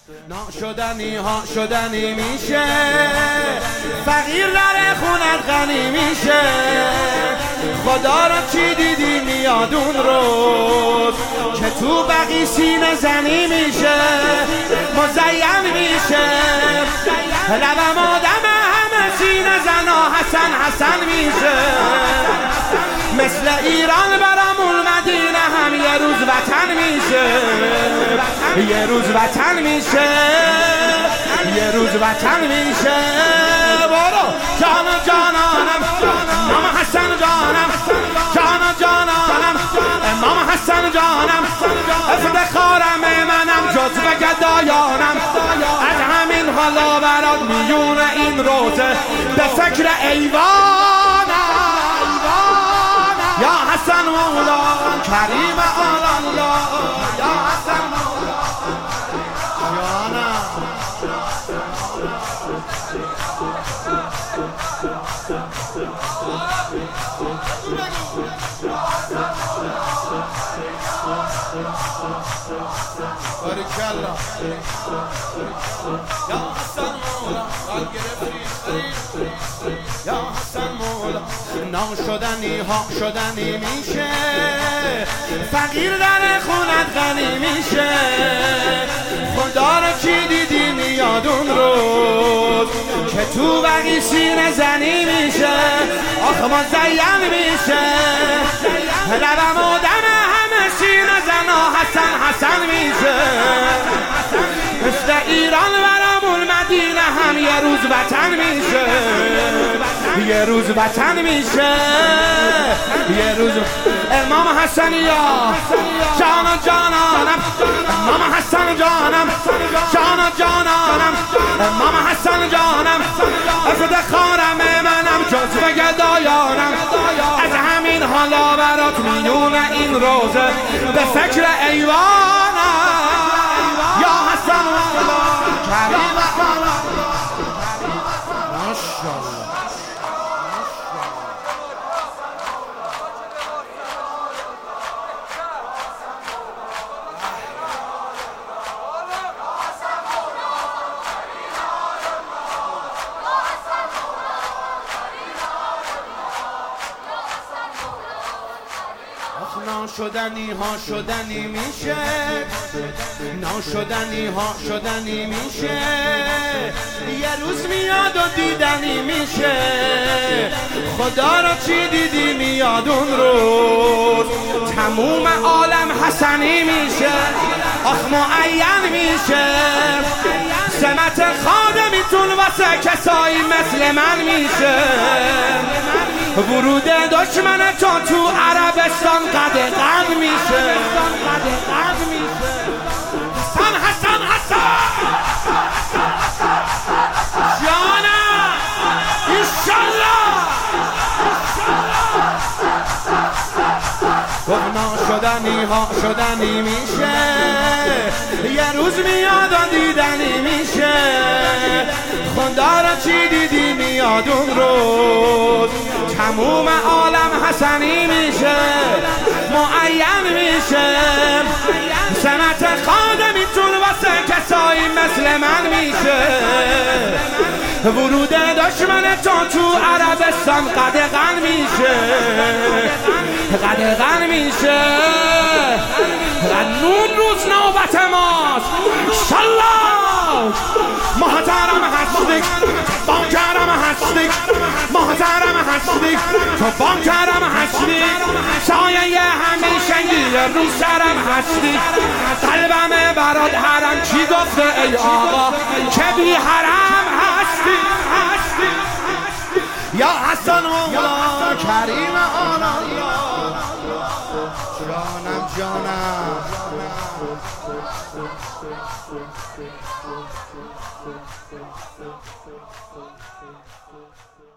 ناشدنی ها شدنی میشه، فقیر در خونت غنی میشه. خدا رو چی دیدی میاد اون روز که تو بقی سینه زنی میشه، مزین میشه. لبم آدم همه سینه زنا حسن حسن میشه. مثل ایران برامون مدینه هم یه روز وطن میشه، یه روز وطن میشه، یه روز وطن میشه. برو جان جانانم امام حسن جانم، جان جانانم امام حسن جانم. افتخارم منم جزو گدایانم، از همین حالا برات میون این روزه به فکر ایوانم. یا حسن مولا کریم الله، یا حسن مولا جانم. بارکالله یا حسن مولا، یا حسن مولا. ناشدنی ها شدنی میشه، فقیر در خونت غنی میشه. خدا رو چی دیدی میاد اون روز که تو بقی سینه زنی میشه، آخ مزین میشه. لبم آدم همه سینه زنا حسن حسن میشه. مثل ایران برامون مدینه هم یه روز وطن میشه، یه روز وطن میشه، یه روز. امام حسنیا جان جانانم، امام حسن جانم، جان جانانم امام حسن جانم. افتخارم منم جزو گدایانم، از همین حالا برات میون این روزه به فکر ایوانم. یا حسن کریم الله. ماشاءالله ناشدنی ها شدنی میشه، ناشدنی ها شدنی میشه. یه روز میاد و دیدنی میشه. خدا رو چی دیدی میاد اون روز تموم عالم حسنی میشه، آخ معین میشه. سمت خادمیتون واسه کسایی مثل من میشه. ورود دشمن تو عربستان قدغن میشه. حسن حسن حسن جانم انشالله. ناشدنی ها شدنی میشه، یه روز میاد و دیدنی میشه. خدا رو چی دیدی میاد اون روز تموم عالم حسنی میشه، معین میشه. سمت خادمیتون واسه کسایی مثل من میشه. ورود دشمن تو عربستان قدغن میشه، قدغن میشه. نون روز نوبت ماست انشالله. محترم هستی بانکرم هستی، محترم هستی تو بانکرم هستی. سایه همیشگی رو سرم هستی. قلبم برات حرم چی گفته ای آقا که بی حرم هستی. یا حسن مولا کریم الله، جانم جانم.